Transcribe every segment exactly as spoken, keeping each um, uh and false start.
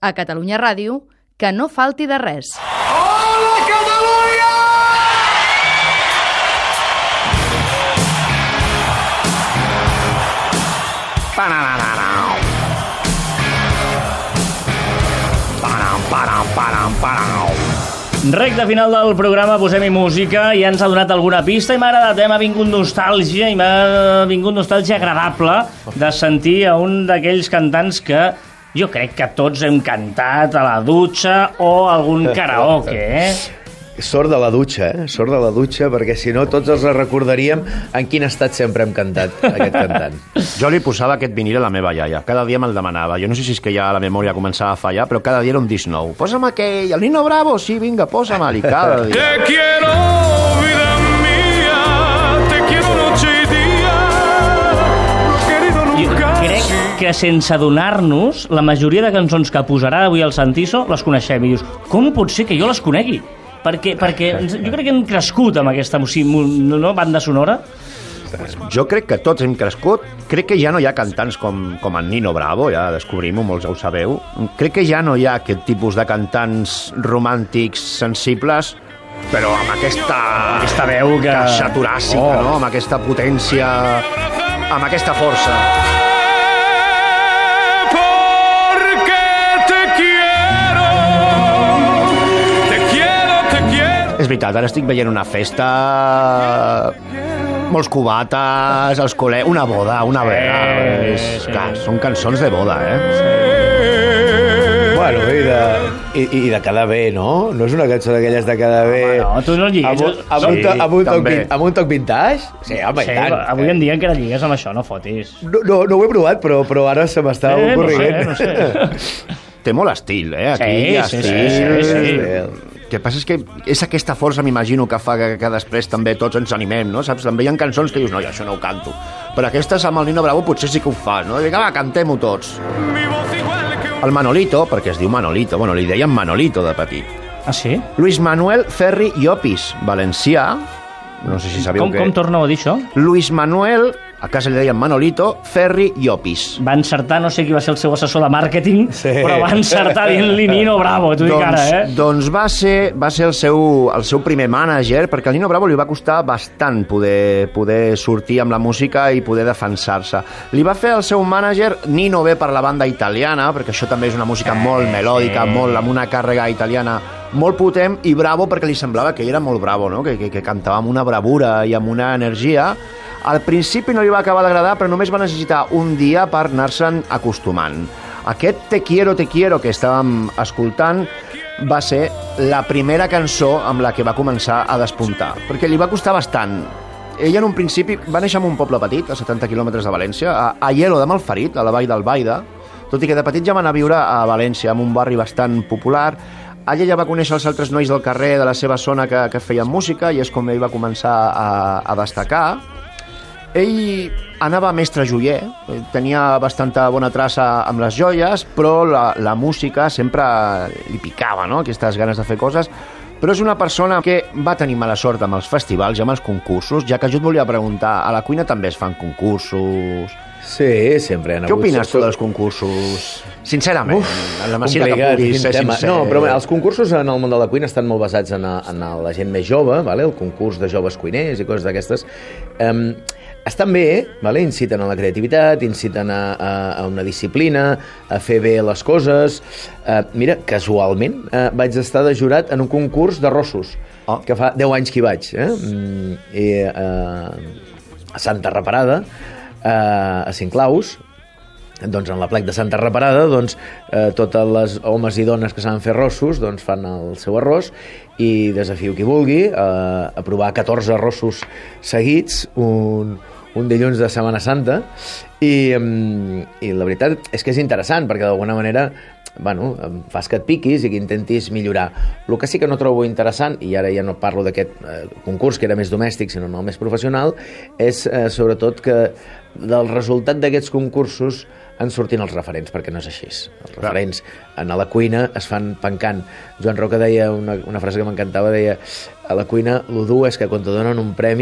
A Catalunya Ràdio, que no falti de res. Hola, Catalunya! Param, param, param, param. Recte final del programa, posem-hi música, ja ens ha donat alguna pista i m'ha agradat, eh? M'ha vingut nostàlgia i m'ha vingut nostàlgia agradable de sentir a un d'aquells cantants que jo crec que tots hem cantat a la dutxa o algun karaoke, eh? Sort de la dutxa, eh? Sort de la dutxa, perquè si no tots els recordaríem en quin estat sempre hem cantat aquest cantant. Jo li posava aquest vinil a la meva iaia. Cada dia me'l demanava. Jo no sé si és que ja la memòria començava a fallar, però cada dia era un disc nou. Posa'm aquell, el Nino Bravo, sí, vinga, posa'm-li cada dia. Te quiero, vida mía, te quiero noche y día, no he querido nunca. Crec que sense adonar-nos, la majoria de cançons que posarà avui el Santiso les coneixem. I dius, com pot ser que jo les conegui? Perquè, perquè jo crec que hem crescut amb aquesta o sigui, no, banda sonora. Jo crec que tots hem crescut. Crec que ja no hi ha cantants com, com en Nino Bravo, ja descobrim-ho, molts ja ho sabeu. Crec que ja no hi ha aquest tipus de cantants romàntics sensibles, però amb aquesta, aquesta veu que... caixa toràcica, oh. no? Amb aquesta potència, amb aquesta força. És veritat, ara estic veient una festa, molts cubates, els col·legs, una boda, una vela. Sí, sí. Clar, són cançons de boda, eh? Sí. Bueno, i de, i, i de quedar bé, no? No és una cançó d'aquelles de quedar bé... Home, no, tu no lligues. Amb, amb, sí, un, to, amb, un, toc, amb un toc vintage? Sí, home, sí, i tant. Avui en dia encara lligues amb això, no fotis. No, no, no ho he provat, però, però ara se m'està eh, ocorrent. No sé, no sé. Té molt estil, eh? Aquí sí, hi ha sí, estil. Sí, sí, sí. El que passa és que és aquesta força, m'imagino, que fa que, que després també tots ens animem, no? Saps? També hi ha cançons que dius, no, jo això no ho canto. Però aquestes amb el Nino Bravo potser sí que ho fa, no? Vinga, va, cantem-ho tots. El Manolito, perquè es diu Manolito, bueno, li deien Manolito de petit. Ah, sí? Luis Manuel Ferri Llopis, valencià. No sé si sabeu com, què... Com torneu a dir això? Luis Manuel, a casa li deien Manolito, Ferri Llopis. Va encertar, no sé qui va ser el seu assessor de màrqueting, sí. Però va encertar dient-li Nino Bravo, t'ho dic doncs, ara, eh? Doncs va ser, va ser el, seu, el seu primer mànager, perquè al Nino Bravo li va costar bastant poder, poder sortir amb la música i poder defensar-se. Li va fer el seu mànager Nino ve per la banda italiana, perquè això també és una música molt melòdica, molt amb una càrrega italiana molt potent, i Bravo perquè li semblava que ell era molt bravo, no? que, que, que cantava amb una bravura i amb una energia. Al principi no li va acabar d'agradar, però només va necessitar un dia per anar-se'n acostumant. Aquest Te quiero, te quiero que estàvem escoltant va ser la primera cançó amb la que va començar a despuntar, perquè li va costar bastant. Ell en un principi va néixer en un poble petit, a setanta quilòmetres de València, a Aielo de Malferit, a la vall d'Albaida, tot i que de petit ja va anar a viure a València, en un barri bastant popular. Allà ja va conèixer els altres nois del carrer de la seva zona que, que feien música, i és com ell va començar a, a destacar. Ell anava a mestre joier, tenia bastanta bona traça amb les joies, però la, la música sempre li picava, no?, aquestes ganes de fer coses. Però és una persona que va tenir mala sort amb els festivals i amb els concursos, ja que jo et volia preguntar, a la cuina també es fan concursos... Sí, sempre han Què hagut... opines tu dels concursos? Sincerament, Uf, en la mesura que puguis ser sincer. No, però els concursos en el món de la cuina estan molt basats en, a, en a la gent més jove, vale? El concurs de joves cuiners i coses d'aquestes. Um, estan bé, vale? Inciten a la creativitat, inciten a, a, a una disciplina, a fer bé les coses. Uh, mira, casualment uh, vaig estar de jurat en un concurs d'arrossos, oh. que fa deu anys que hi vaig, eh? Mm, i, uh, a Santa Reparada, Uh, a Cinclaus, doncs en la plec de Santa Reparada, doncs uh, totes les homes i dones que saben fer arrossos doncs fan el seu arròs, i desafio qui vulgui uh, a provar catorze arrossos seguits un, un dilluns de Setmana Santa, i, um, i la veritat és que és interessant perquè d'alguna manera, bueno, fas que et piquis i que intentis millorar. El que sí que no trobo interessant, i ara ja no parlo d'aquest eh, concurs que era més domèstic sinó no més professional, és eh, sobretot que del resultat d'aquests concursos en surtin els referents, perquè no és així. Els referents en a la cuina es fan pencant. Joan Roca deia una, una frase que m'encantava, deia: a la cuina lo dur és que quan te donen un premi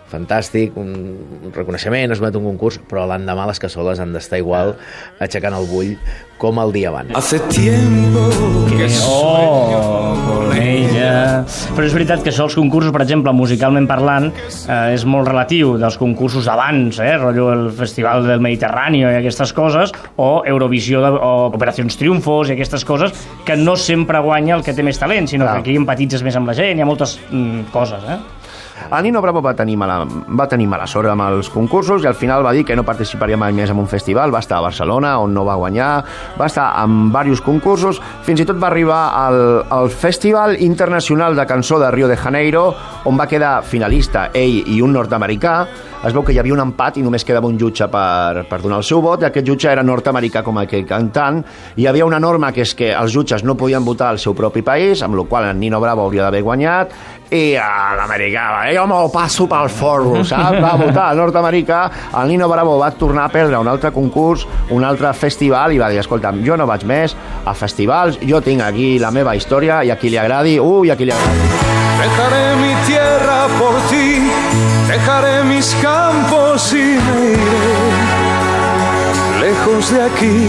fantàstic, un, un reconeixement, es met un concurs, però l'endemà les cassoles han d'estar igual aixecant el bull com el dia abans. Hace tiempo que Oh, con ella. Però és veritat que això els concursos, per exemple, musicalment parlant, eh, és molt relatiu dels concursos abans, eh, rotllo el Festival del Mediterrani i aquestes coses, o Eurovisió de, o Operacions Triunfos i aquestes coses, que no sempre guanya el que té més talent, sinó Clar. que aquí empatitzes més amb la gent, hi ha moltes mm, coses, eh? El Nino Bravo va tenir, mala, va tenir mala sort amb els concursos i al final va dir que no participaria mai més en un festival. Va estar a Barcelona, on no va guanyar, va estar en diversos concursos, fins i tot va arribar al, al Festival Internacional de Cançó de Rio de Janeiro, on va quedar finalista ell i un nord-americà. Es veu que hi havia un empat i només quedava un jutge per, per donar el seu vot, i aquest jutge era nord-americà com aquell cantant. Hi havia una norma que és que els jutges no podien votar al seu propi país, amb la qual el Nino Bravo hauria d'haver guanyat, i l'americà va dir, jo m'ho passo pel forro, saps? Va votar al nord-americà, el Nino Bravo va tornar a perdre un altre concurs, un altre festival, i va dir, escolta'm, jo no vaig més a festivals, jo tinc aquí la meva història, i a qui li agradi, uh, i a qui li agradi. dejaré mi tierra por ti, dejaré mis campos y me iré lejos de aquí.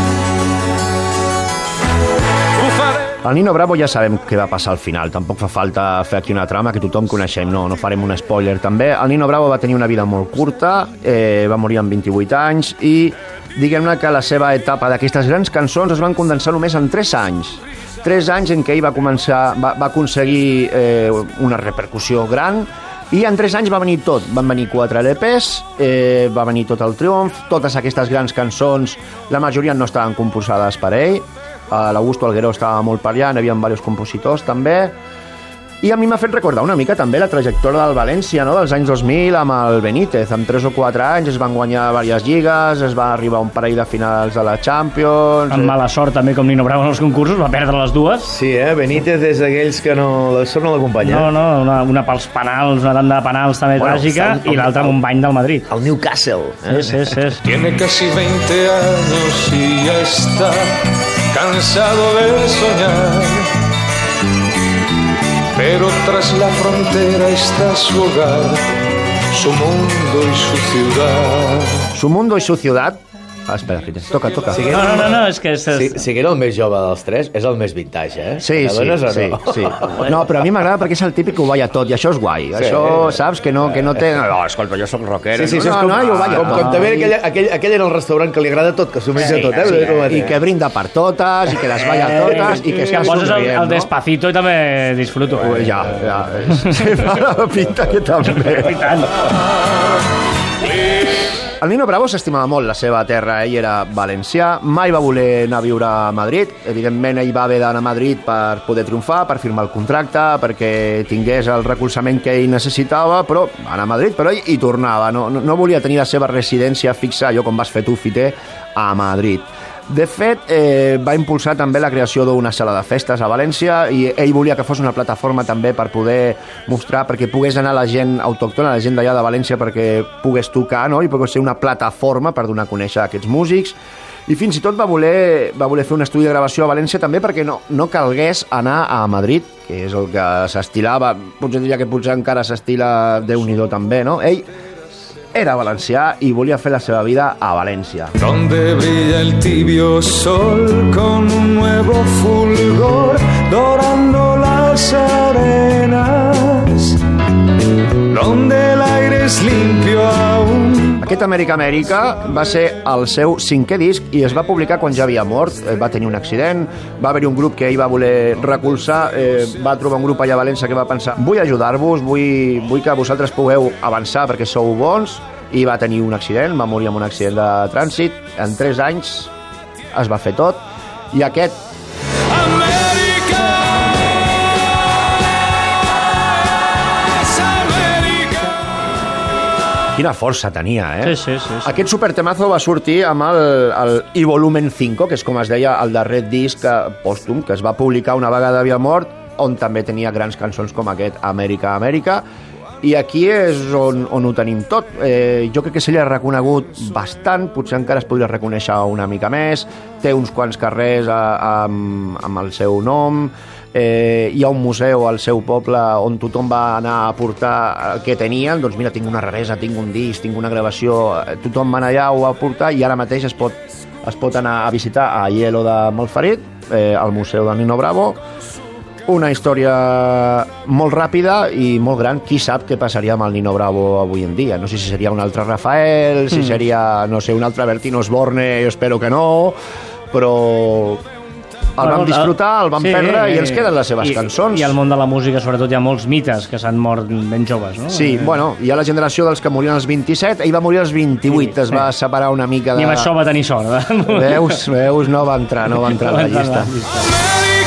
Bufaré. El Nino Bravo ja sabem què va passar al final, tampoc fa falta fer aquí una trama que tothom coneixem, no, no farem un spoiler també. El Nino Bravo va tenir una vida molt curta, eh, va morir amb vint-i-vuit anys i diguem-ne que la seva etapa d'aquestes grans cançons es van condensar només en tres anys. Tres anys en què ell va començar, va, va aconseguir eh, una repercussió gran, i en tres anys va venir tot. Van venir quatre L Ps, eh, va venir tot el triomf, totes aquestes grans cançons, la majoria no estaven composades per ell, Uh, l'Augusto Alguero estava molt per allà, hi havia diversos compositors també, i a mi m'ha fet recordar una mica també la trajectòria del València, no? Dels anys dos mil amb el Benítez. Amb tres o quatre anys es van guanyar diverses lligues, es va arribar a un parell de finals de la Champions. Amb mala sort també, com Nino Bravo en els concursos, va perdre les dues. Sí, eh? Benítez és d'aquells que no, la sort no l'acompanya. No, no, una, una pels penals, una tanda de penals també Bueno, tràgica, el- i l'altra amb un bany del Madrid. El Newcastle. Eh? Sí, sí, sí. Tiene casi veinte años y ya está cansado de soñar. Pero tras la frontera está su hogar, su mundo y su ciudad. Su mundo y su ciudad. Ah, espera, Fite, toca, toca. Sí, No, no, no, no, és que... És, Si, si que era el més jove dels tres, és el més vintage, eh? Sí, sí, T'adones o sí, no? sí. No, però a mi m'agrada perquè és el típic que ho balla tot, i això és guai. Sí. Això, saps, que no, que no té... No, escolta, jo sóc rockero. Sí, sí, això és no, com, no, jo ho balla com, tot. com també aquell, aquell, aquell en el restaurant que li agrada tot, que s'ho menja Sí, tot, eh? sí, Com a I té. que brinda per totes, i que les balla totes, i que que està poses el, somrient, el no? Despacito i també disfruto. Ui, ja, ja. Sí, fa la pinta que també. I tant. El Nino Bravo s'estimava molt la seva terra, ell era valencià, mai va voler anar a viure a Madrid, evidentment ell va haver d'anar a Madrid per poder triomfar, per firmar el contracte, perquè tingués el recolzament que ell necessitava, però va anar a Madrid, però ell hi tornava, no, no, no volia tenir la seva residència fixa, allò com vas fer tu, Fite, a Madrid. De fet, eh, va impulsar també la creació d'una sala de festes a València, i ell volia que fos una plataforma també per poder mostrar, perquè pogués anar la gent autòctona, la gent d'allà de València, perquè pogués tocar, no? I pogués ser una plataforma per donar a conèixer aquests músics. I fins i tot va voler, va voler fer un estudi de gravació a València també perquè no, no calgués anar a Madrid, que és el que s'estilava, potser diria que potser encara s'estila Déu-n'hi-do també, no? Ell era valencià i volia fer la seva vida a València. Donde brilla el tibio sol con un nuevo fulgor, dorando las arenas, donde el aire es limpio aún. Aquest Amèrica Amèrica va ser el seu cinquè disc i es va publicar quan ja havia mort. Eh, va tenir un accident, va haver-hi un grup que ell va voler recolzar, eh, va trobar un grup allà a València que va pensar, vull ajudar-vos, vull, vull que vosaltres pugueu avançar perquè sou bons, i va tenir un accident, va morir amb un accident de trànsit. En tres anys es va fer tot, i aquest América es América. quina força tenia, eh? Sí, sí, sí, sí. Aquest supertemazo va sortir amb el, el I Volumen cinc, que és com es deia el darrer disc eh, pòstum, que es va publicar una vegada havia mort, on també tenia grans cançons com aquest, Amèrica, Amèrica. I aquí és on, on ho tenim tot. Eh, jo crec que se li ha reconegut bastant, potser encara es podria reconèixer una mica més, té uns quants carrers a, a, amb el seu nom, eh, hi ha un museu al seu poble on tothom va anar a portar el que tenien, doncs mira, tinc una raresa, tinc un disc, tinc una gravació, tothom va anar allà, ho va portar, i ara mateix es pot, es pot anar a visitar a Aielo de Malferit, eh, al museu del Nino Bravo. Una història molt ràpida i molt gran. Qui sap què passaria amb el Nino Bravo avui en dia? No sé si seria un altre Rafael, si seria, no sé, un altre Bertino Osborne, jo espero que no, però el vam disfrutar, el vam sí, perdre i ens queden les seves i, cançons. I al món de la música, sobretot, hi ha molts mites que s'han mort ben joves, no? Sí, eh... bueno, hi ha la generació dels que morien als vint-i-set, ell va morir als vint-i-vuit, sí, es va sí. separar una mica de... I amb això va tenir sort. Eh? Veus, veus, no va entrar, no va entrar no a la llista. La llista.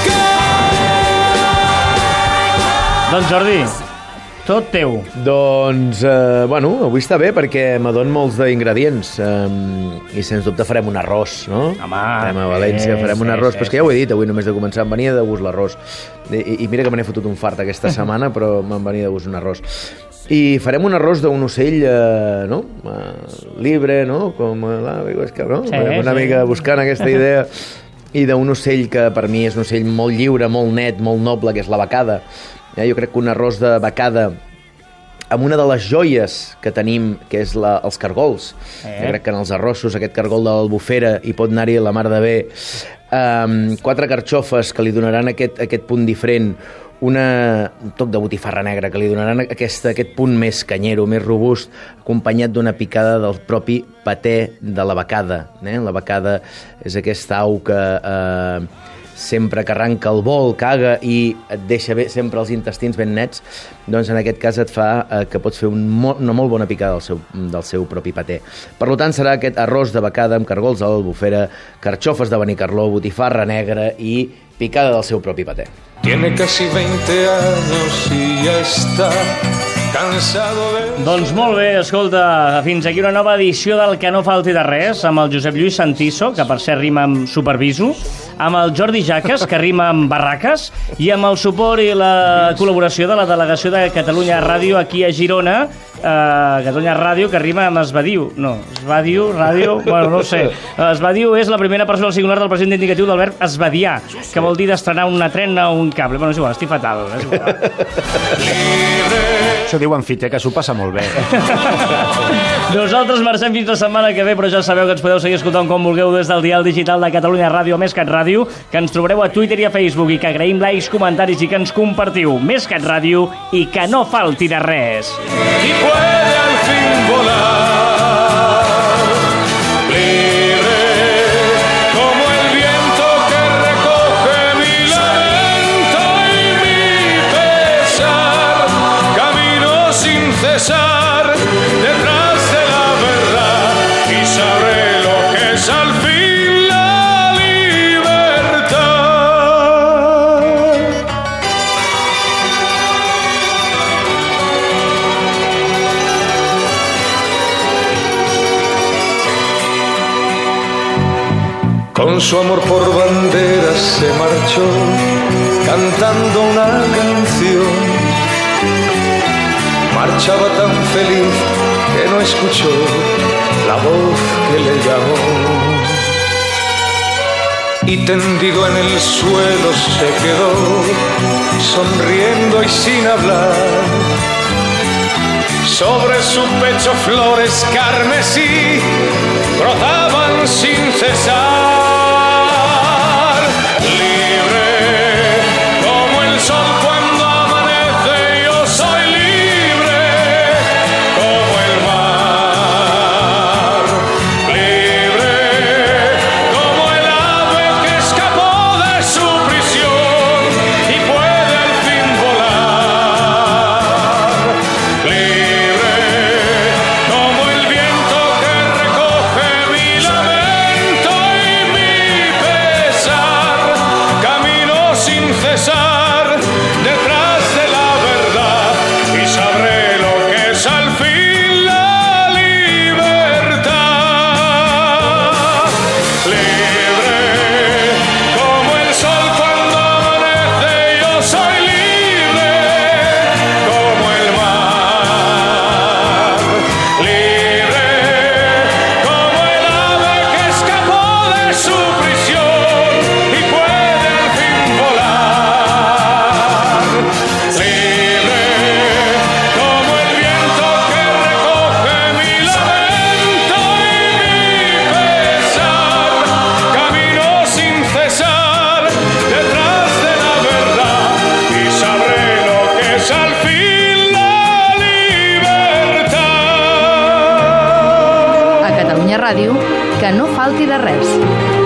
Doncs Jordi, tot teu. Doncs, eh, bueno, avui està bé perquè m'adon molts d'ingredients eh, i sens dubte farem un arròs, no? Home, farem a València, farem un arròs, sí, però és que ja ho he dit, avui només de començar em venia de gust l'arròs. I, i mira que me n'he fotut un fart aquesta setmana, però me'n venia de gust un arròs. I farem un arròs d'un ocell, eh, no? Eh, libre, no? Com la... És que, no? Sí, una sí. mica buscant aquesta idea. I d'un ocell que per mi és un ocell molt lliure, molt net, molt noble, que és la becada. Eh, jo crec que un arròs de becada amb una de les joies que tenim, que és la, els cargols. Eh. Jo crec que en els arrossos aquest cargol de l'Albufera hi pot anar-hi la mar de bé. Um, quatre carxofes que li donaran aquest, aquest punt diferent, una, un toc de botifarra negra que li donaran aquest, aquest punt més canyero, més robust, acompanyat d'una picada del propi paté de la becada. Eh? La becada és aquesta au que... Eh, sempre que arranca el vol, caga i et deixa bé, sempre els intestins ben nets, doncs en aquest cas et fa eh, que pots fer un mo una molt bona picada del seu, del seu propi paté. Per tant, serà aquest arròs de becada amb cargols a l'Albufera, carxofes de Benicarló, botifarra negra i picada del seu propi paté. Tiene casi veinte años y ya está cansado de... Doncs molt bé, escolta, fins aquí una nova edició del Que no falti de res, amb el Josep Lluís Santiso, que per cert rima amb superviso, amb el Jordi Jaques, que rima amb barraques, i amb el suport i la col·laboració de la delegació de Catalunya Ràdio aquí a Girona, eh, Catalunya Ràdio, que rima amb Esbadiu. No, Esbadiu, ràdio, bueno, no ho sé. Esbadiu és la primera persona al singular del present indicatiu del verb esbadiar, que vol dir d'estrenar una trena o un cable. Bueno, és igual, estic fatal. És igual. Això diu en Fite, que s'ho passa molt bé. Nosaltres marxem fins la setmana que ve, però ja sabeu que ens podeu seguir escoltant com vulgueu des del dial digital de Catalunya Ràdio, Més Cat Ràdio, que ens trobareu a Twitter i a Facebook i que agraïm likes, comentaris i que ens compartiu. Més Cat Ràdio i que no falti de res. Y puede al fin volar libre como el viento que recoge mi lamento y mi pesar. Camino sin cesar detrás de la verdad y sabré lo que es al fin la libertad. Con su amor por banderas se marchó cantando una canción. Marchaba tan feliz que no escuchó la voz que le llamó. Y tendido en el suelo se quedó, sonriendo y sin hablar. Sobre su pecho flores carmesí brotaban sin cesar. Libre como el sol cuando amanece, yo soy libre como el mar. Libre como el ave que escapó de su prisión y puede al fin volar. Libre como el viento que recoge mi lamento y mi Que no falti de res.